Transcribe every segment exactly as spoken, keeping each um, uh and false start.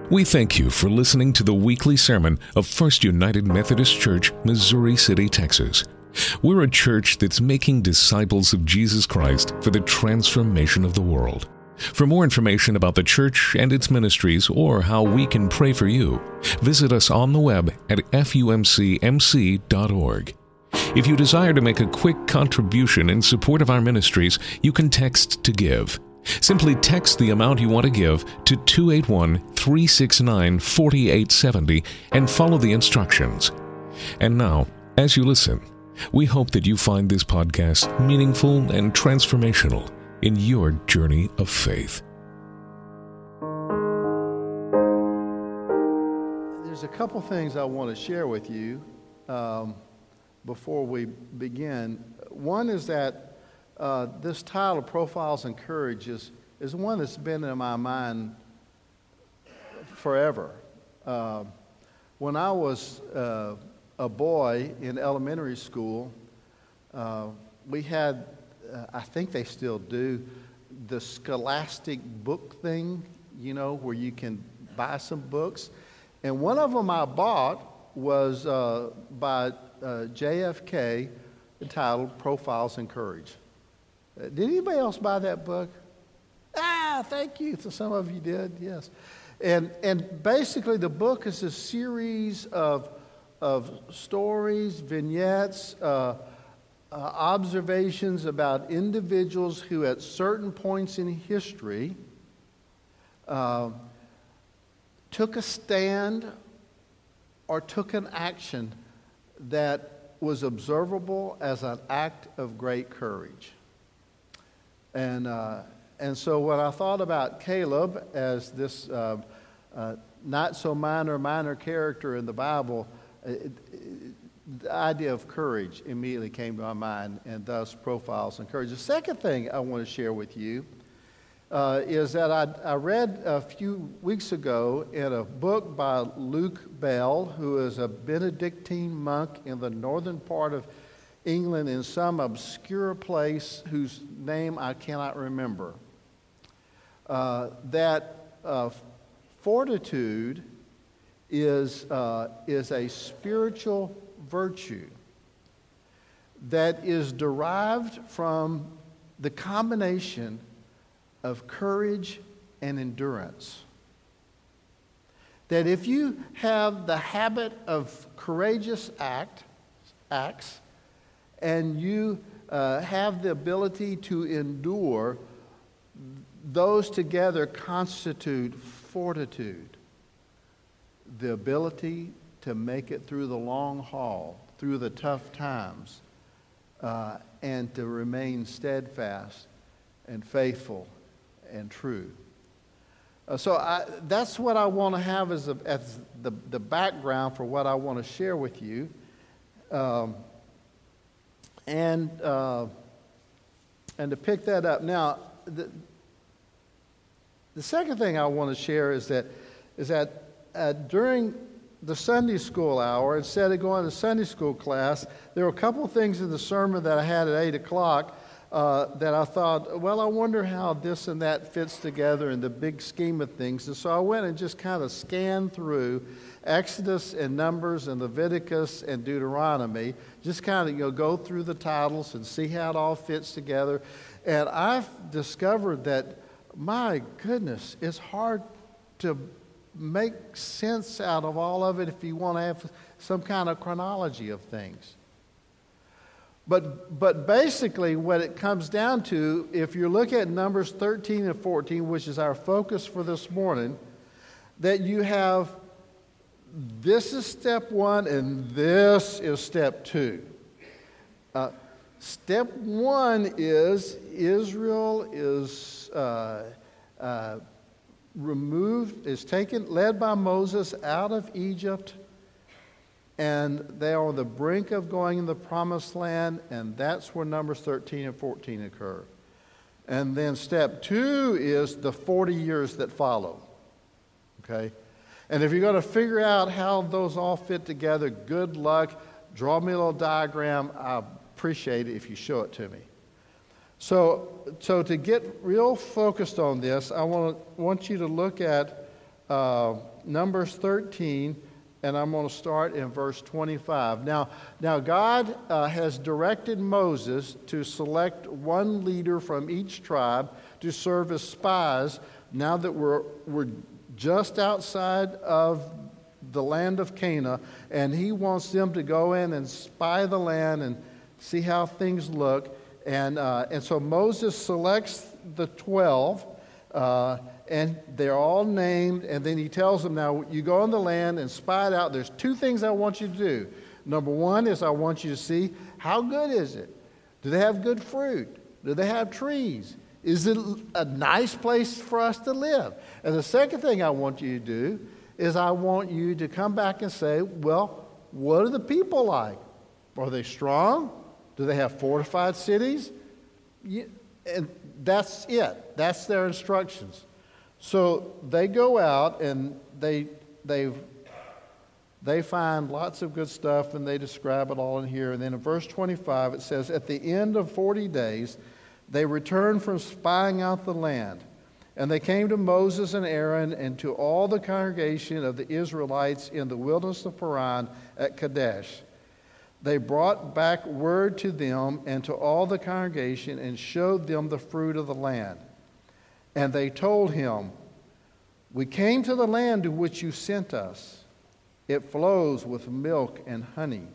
We thank you for listening to the weekly sermon of First United Methodist Church, Missouri City, Texas. We're a church that's making disciples of Jesus Christ for the transformation of the world. For more information about the church and its ministries or how we can pray for you, visit us on the web at f u m c m c dot org. If you desire to make a quick contribution in support of our ministries, you can text to give. Simply text the amount you want to give to two eight one, three six nine, four eight seven zero and follow the instructions. And now, as you listen, we hope that you find this podcast meaningful and transformational in your journey of faith. There's a couple things I want to share with you um, before we begin. One is that Uh, this title, Profiles in Courage, is, is one that's been in my mind forever. Uh, when I was uh, a boy in elementary school, uh, we had, uh, I think they still do, the Scholastic book thing, you know, where you can buy some books. And one of them I bought was uh, by uh, J F K, entitled Profiles in Courage. Did anybody else buy that book? Ah, thank you. So some of you did, yes. And and basically the book is a series of of stories, vignettes, uh, uh, observations about individuals who at certain points in history uh, took a stand or took an action that was observable as an act of great courage. And uh, and so when I thought about Caleb as this uh, uh, not so minor, minor character in the Bible, it, it, the idea of courage immediately came to my mind, and thus Profiles in Courage. The second thing I want to share with you uh, is that I, I read a few weeks ago in a book by Luke Bell, who is a Benedictine monk in the northern part of England, in some obscure place whose name I cannot remember, uh, that uh, fortitude is, uh, is a spiritual virtue that is derived from the combination of courage and endurance. That if you have the habit of courageous act, acts, and you uh, have the ability to endure, those together constitute fortitude. The ability to make it through the long haul, through the tough times, uh, and to remain steadfast and faithful and true. Uh, so I, that's what I want to have as, a, as the, the background for what I want to share with you. Um, And uh, and to pick that up now, the, the second thing I want to share is that is that uh, during the Sunday school hour, instead of going to Sunday school class, there were a couple of things in the sermon that I had at eight o'clock uh, that I thought, well, I wonder how this and that fits together in the big scheme of things. And so I went and just kind of scanned through Exodus and Numbers and Leviticus and Deuteronomy, just kind of, you know, go through the titles and see how it all fits together. And I've discovered that, my goodness, it's hard to make sense out of all of it if you want to have some kind of chronology of things. But but basically what it comes down to, if you look at Numbers thirteen and fourteen, which is our focus for this morning, that you have, this is step one and this is step two. Uh, step one is Israel is uh, uh, removed, is taken, led by Moses out of Egypt, and they are on the brink of going in the promised land, and that's where Numbers thirteen and fourteen occur. And then step two is the forty years that follow. Okay? And if you're going to figure out how those all fit together, good luck. Draw me a little diagram. I appreciate it if you show it to me. So, so to get real focused on this, I want want you to look at uh, Numbers thirteen, and I'm going to start in verse twenty-five. Now, now God uh, has directed Moses to select one leader from each tribe to serve as spies now that we're, we're just outside of the land of Canaan, and he wants them to go in and spy the land and see how things look. And, uh, and so Moses selects the twelve, uh, and they're all named, and then he tells them, now you go in the land and spy it out. There's two things I want you to do. Number one is I want you to see, how good is it? Do they have good fruit? Do they have trees? Is it a nice place for us to live? And the second thing I want you to do is I want you to come back and say, well, what are the people like? Are they strong? Do they have fortified cities? And that's it. That's their instructions. So they go out and they they they find lots of good stuff, and they describe it all in here. And then in verse twenty-five it says, at the end of forty days they returned from spying out the land. And they came to Moses and Aaron and to all the congregation of the Israelites in the wilderness of Paran at Kadesh. They brought back word to them and to all the congregation and showed them the fruit of the land. And they told him, we came to the land to which you sent us. It flows with milk and honey.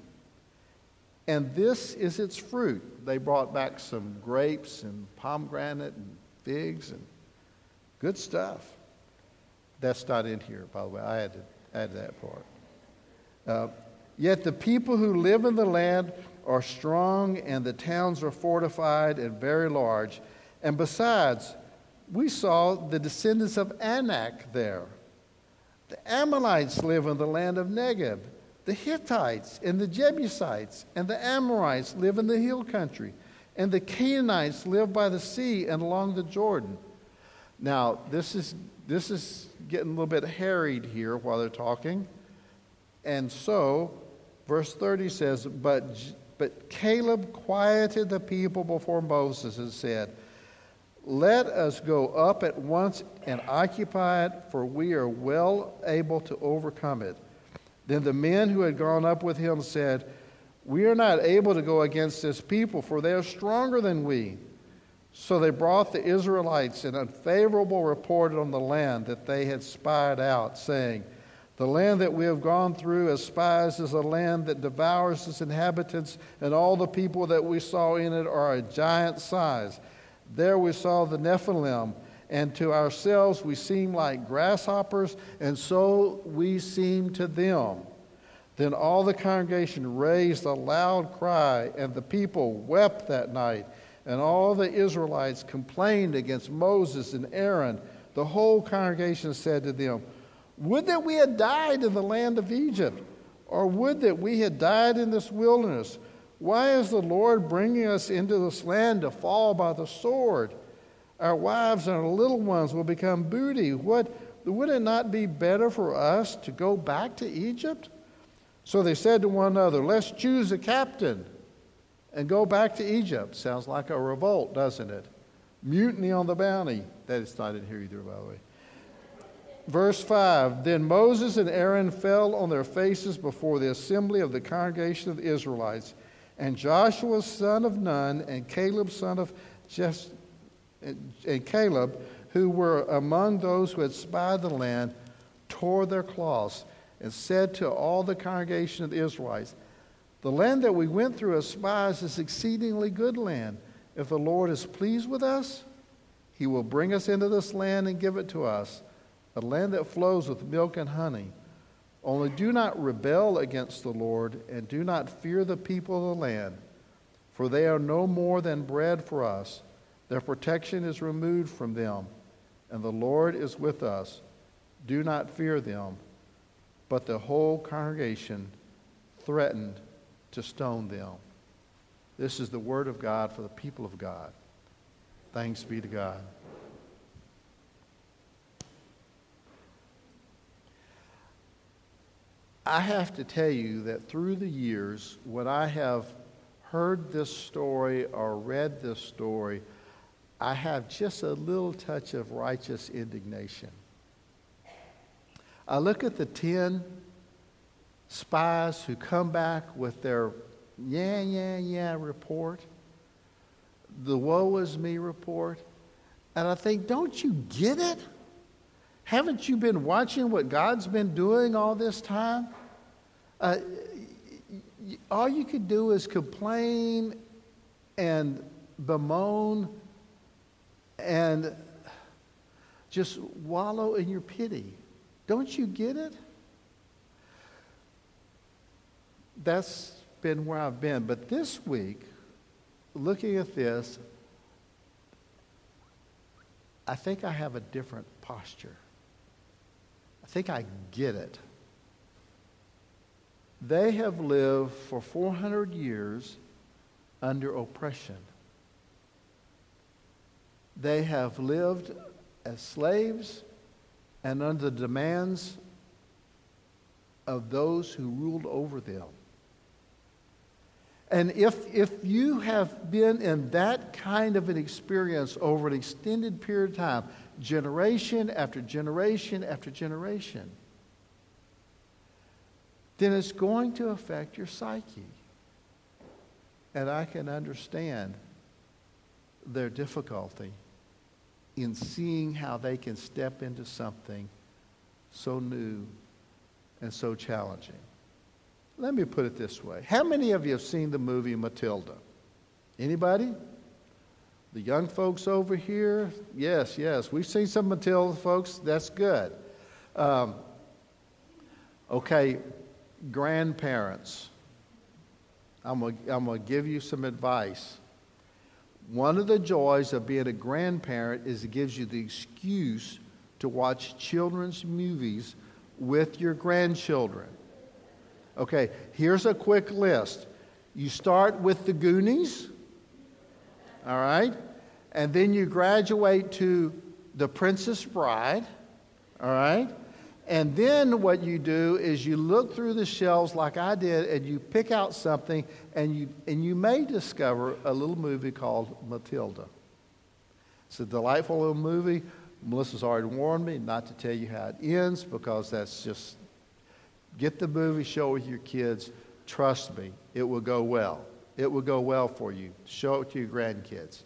And this is its fruit. They brought back some grapes and pomegranate and figs and good stuff. That's not in here, by the way. I had to add that part. Uh, Yet the people who live in the land are strong, and the towns are fortified and very large. And besides, we saw the descendants of Anak there. The Amalekites live in the land of Negeb. The Hittites and the Jebusites and the Amorites live in the hill country. And the Canaanites live by the sea and along the Jordan. Now, this is this is getting a little bit harried here while they're talking. And so, verse thirty says, but, but Caleb quieted the people before Moses and said, let us go up at once and occupy it, for we are well able to overcome it. Then the men who had gone up with him said, we are not able to go against this people, for they are stronger than we. So they brought the Israelites an unfavorable report on the land that they had spied out, saying, the land that we have gone through as spies is a land that devours its inhabitants, and all the people that we saw in it are a giant size. There we saw the Nephilim, and to ourselves we seem like grasshoppers, and so we seem to them. Then all the congregation raised a loud cry, and the people wept that night. And all the Israelites complained against Moses and Aaron. The whole congregation said to them, would that we had died in the land of Egypt, or would that we had died in this wilderness. Why is the Lord bringing us into this land to fall by the sword? Our wives and our little ones will become booty. What, would it not be better for us to go back to Egypt? So they said to one another, let's choose a captain and go back to Egypt. Sounds like a revolt, doesn't it? Mutiny on the bounty. That is not in here either, by the way. Verse five, then Moses and Aaron fell on their faces before the assembly of the congregation of the Israelites. And Joshua son of Nun and Caleb son of Jes- and Caleb, who were among those who had spied the land, tore their cloths and said to all the congregation of the Israelites, the land that we went through as spies is exceedingly good land. If the Lord is pleased with us, he will bring us into this land and give it to us, a land that flows with milk and honey. Only do not rebel against the Lord, and do not fear the people of the land, for they are no more than bread for us. Their protection is removed from them, and the Lord is with us. Do not fear them. But the whole congregation threatened to stone them. This is the word of God for the people of God. Thanks be to God. I have to tell you that through the years, when I have heard this story or read this story, I have just a little touch of righteous indignation. I look at the ten spies who come back with their yeah, yeah, yeah report, the woe is me report, and I think, don't you get it? Haven't you been watching what God's been doing all this time? Uh, all you could do is complain and bemoan and just wallow in your pity. Don't you get it? That's been where I've been. But this week, looking at this, I think I have a different posture. I think I get it. They have lived for four hundred years under oppression. They have lived as slaves and under the demands of those who ruled over them. And if, if you have been in that kind of an experience over an extended period of time, generation after generation after generation, then it's going to affect your psyche. And I can understand their difficulty in seeing how they can step into something so new and so challenging. Let me put it this way. How many of you have seen the movie Matilda? Anybody? The young folks over here? Yes, yes. We've seen some Matilda folks. That's good. Um, okay, grandparents. I'm going I'm to give you some advice. One of the joys of being a grandparent is it gives you the excuse to watch children's movies with your grandchildren. Okay, here's a quick list. You start with the Goonies, all right? And then you graduate to The Princess Bride, all right? And then what you do is you look through the shelves like I did, and you pick out something, and you and you may discover a little movie called Matilda. It's a delightful little movie. Melissa's already warned me not to tell you how it ends, because that's just, get the movie, show it with your kids. Trust me, it will go well. It will go well for you. Show it to your grandkids.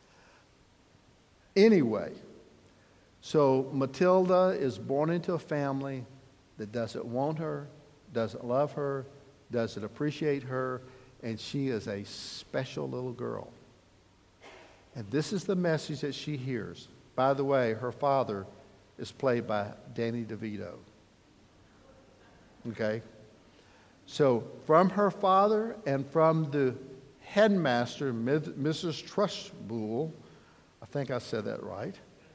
Anyway, so Matilda is born into a family that doesn't want her, doesn't love her, doesn't appreciate her, and she is a special little girl. And this is the message that she hears. By the way, her father is played by Danny DeVito. Okay? So from her father and from the headmaster, Missus Trustbull, I think I said that right.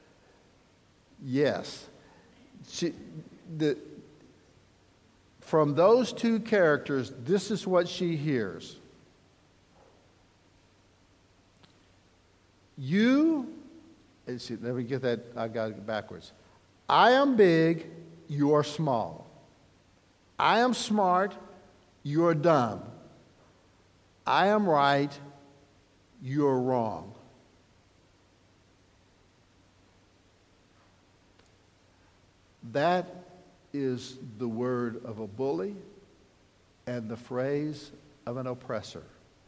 Yes. She, the, from those two characters, this is what she hears. You, see, let me get that, I got it backwards. I am big, you are small. I am smart, you are dumb. I am right, you are wrong. That is the word of a bully and the phrase of an oppressor.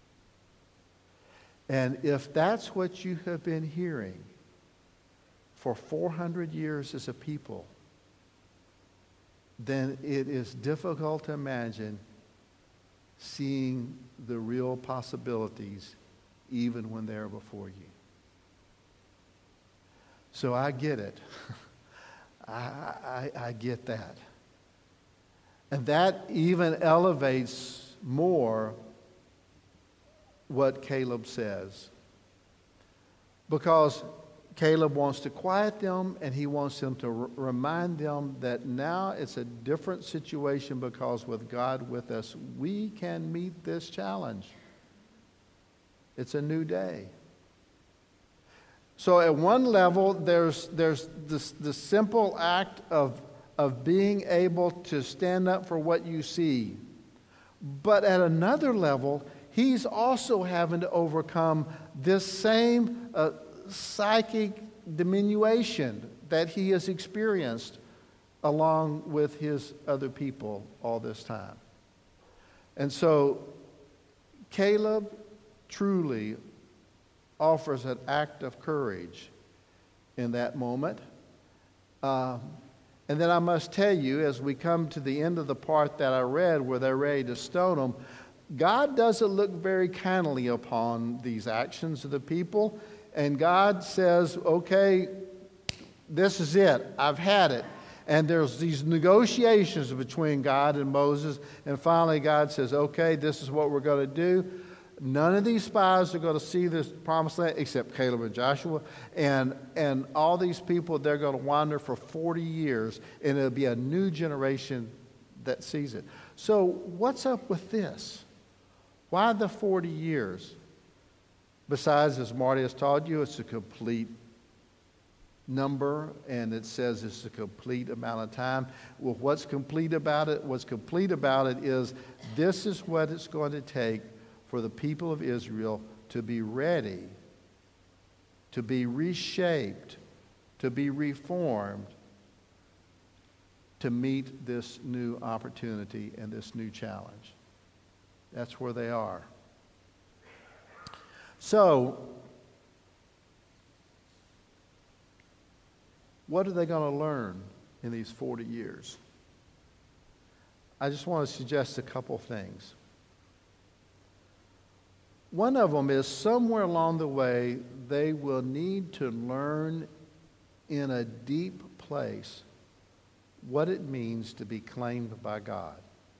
And if that's what you have been hearing for four hundred years as a people, then it is difficult to imagine seeing the real possibilities even when they're before you. So I get it. I, I, I get that. And that even elevates more what Caleb says. Because Caleb wants to quiet them, and he wants them to r- remind them that now it's a different situation, because with God with us, we can meet this challenge. It's a new day. So at one level, there's there's this, the simple act of, of being able to stand up for what you see. But at another level, he's also having to overcome this same uh, psychic diminution that he has experienced along with his other people all this time. And so Caleb truly offers an act of courage in that moment. Um, and then I must tell you, as we come to the end of the part that I read where they're ready to stone him, God doesn't look very kindly upon these actions of the people. And God says, okay, this is it. I've had it. And there's these negotiations between God and Moses. And finally God says, okay, this is what we're going to do. None of these spies are going to see this promised land except Caleb and Joshua. And, and all these people, they're going to wander for forty years. And it'll be a new generation that sees it. So what's up with this? Why the forty years? Besides, as Marty has taught you, it's a complete number, and it says it's a complete amount of time. Well, what's complete about it? What's complete about it is this is what it's going to take for the people of Israel to be ready, to be reshaped, to be reformed, to meet this new opportunity and this new challenge. That's where they are. So, what are they going to learn in these forty years? I just want to suggest a couple things. One of them is somewhere along the way, they will need to learn in a deep place what it means to be claimed by God.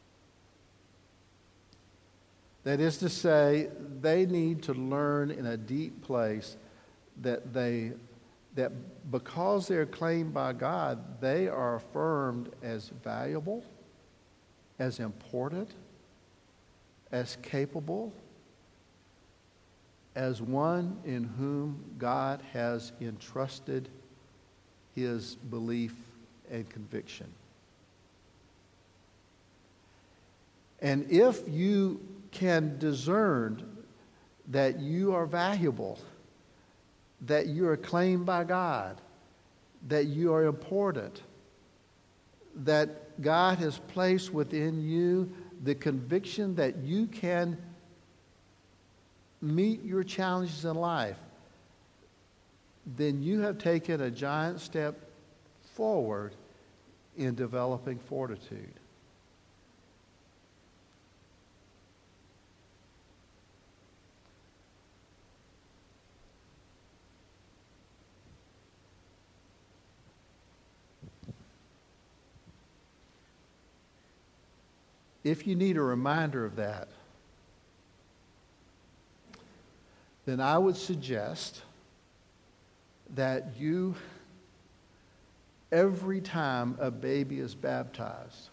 That is to say, they need to learn in a deep place that they that because they're claimed by God, they are affirmed as valuable, as important, as capable, as one in whom God has entrusted his belief and conviction. And if you can discern that you are valuable, that you are claimed by God, that you are important, that God has placed within you the conviction that you can meet your challenges in life, then you have taken a giant step forward in developing fortitude. If you need a reminder of that, then I would suggest that you, every time a baby is baptized,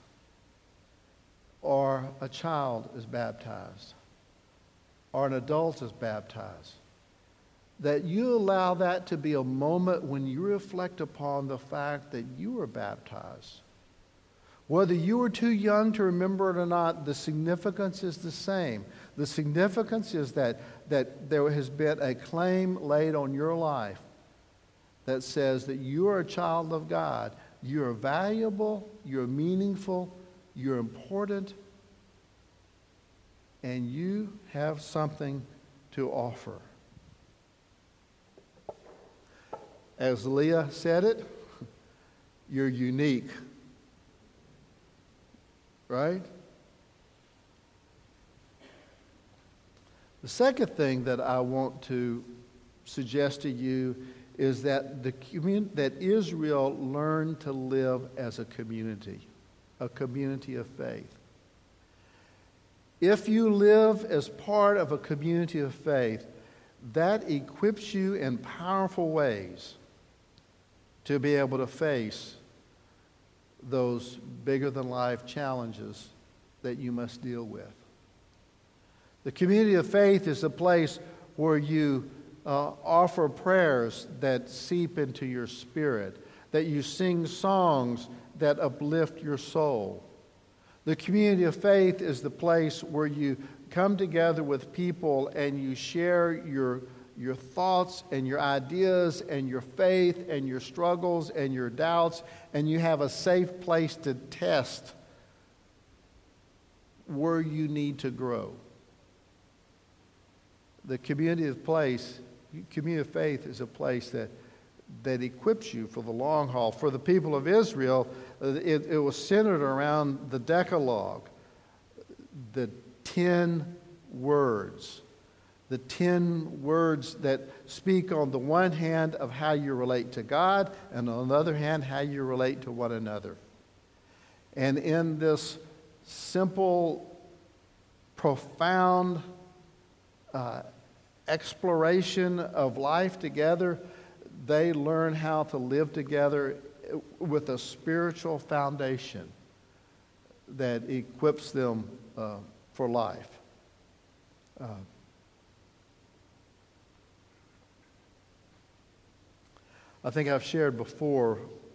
or a child is baptized, or an adult is baptized, that you allow that to be a moment when you reflect upon the fact that you were baptized. Whether you were too young to remember it or not, the significance is the same. The significance is that, that there has been a claim laid on your life that says that you are a child of God. You're valuable, you're meaningful, you're important, and you have something to offer. As Leah said it, you're unique. Right? The second thing that I want to suggest to you is that the commun- that Israel learned to live as a community, a community of faith. If you live as part of a community of faith, that equips you in powerful ways to be able to face those bigger-than-life challenges that you must deal with. The community of faith is a place where you uh, offer prayers that seep into your spirit, that you sing songs that uplift your soul. The community of faith is the place where you come together with people and you share your, your thoughts and your ideas and your faith and your struggles and your doubts, and you have a safe place to test where you need to grow. The community of place, community of faith is a place that that equips you for the long haul. For the people of Israel, it, it was centered around the Decalogue, the ten words. The ten words that speak on the one hand of how you relate to God, and on the other hand, how you relate to one another. And in this simple, profound uh, exploration of life together, they learn how to live together with a spiritual foundation that equips them uh, for life. Uh, I think I've shared before,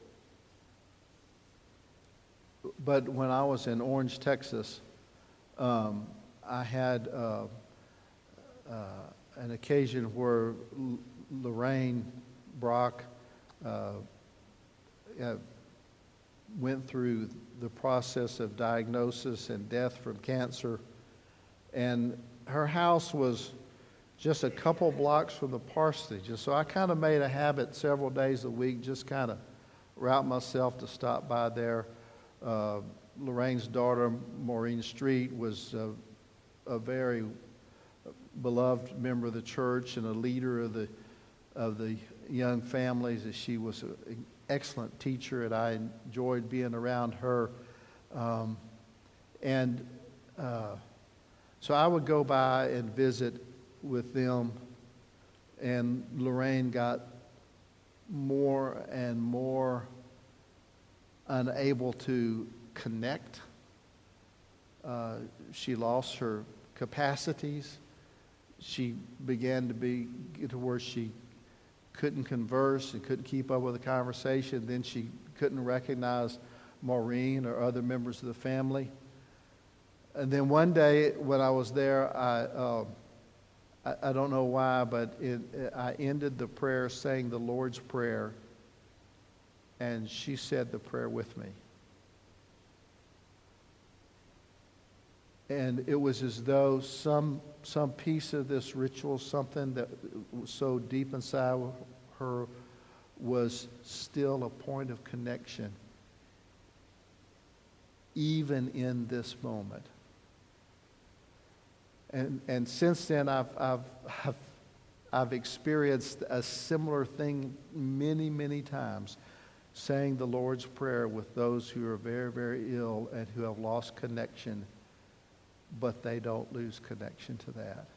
but when I was in Orange, Texas, um, I had uh, uh, an occasion where L- Lorraine Brock uh, uh, went through the process of diagnosis and death from cancer, and her house was just a couple blocks from the parsonage. And so I kind of made a habit several days a week, just kind of route myself to stop by there. Uh, Lorraine's daughter, Maureen Street, was uh, a very beloved member of the church and a leader of the of the young families. She was an excellent teacher, and I enjoyed being around her. Um, and uh, so I would go by and visit with them, and Lorraine got more and more unable to connect. Uh, she lost her capacities. She began to be to where she couldn't converse and couldn't keep up with the conversation. Then she couldn't recognize Maureen or other members of the family. And then one day when I was there, I uh, I, I don't know why, but it, it, I ended the prayer saying the Lord's Prayer, and she said the prayer with me. And it was as though some some piece of this ritual, something that was so deep inside her, was still a point of connection, even in this moment. And and since then, I've I've I've, I've experienced a similar thing many many times, saying the Lord's Prayer with those who are very very ill and who have lost connection, but they don't lose connection to that.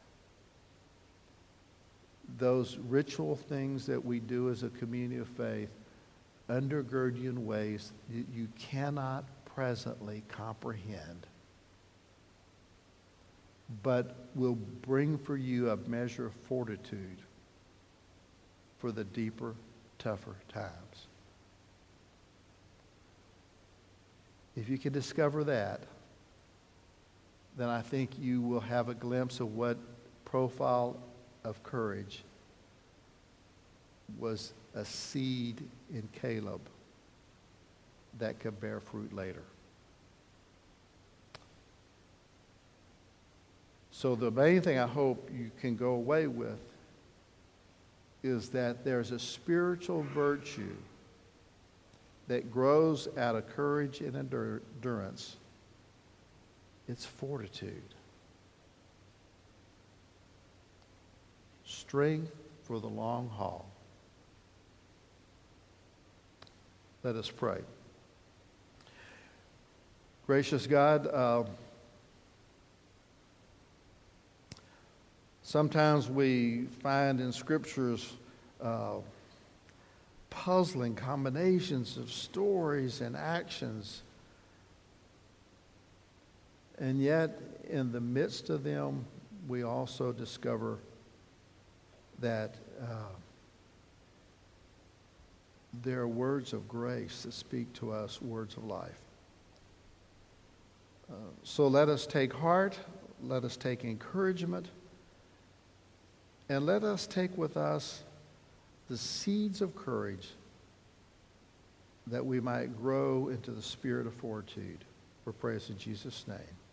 Those ritual things that we do as a community of faith undergird you in ways that you cannot presently comprehend, but will bring for you a measure of fortitude for the deeper, tougher times. If you can discover that, then I think you will have a glimpse of what profile of courage was a seed in Caleb that could bear fruit later. So the main thing I hope you can go away with is that there's a spiritual virtue that grows out of courage and endurance. It's fortitude. Strength for the long haul. Let us pray. Gracious God, uh, sometimes we find in scriptures uh, puzzling combinations of stories and actions. And yet, in the midst of them, we also discover that uh, there are words of grace that speak to us, words of life. Uh, so let us take heart, let us take encouragement, And let us take with us the seeds of courage that we might grow into the spirit of fortitude. We pray this in Jesus' name.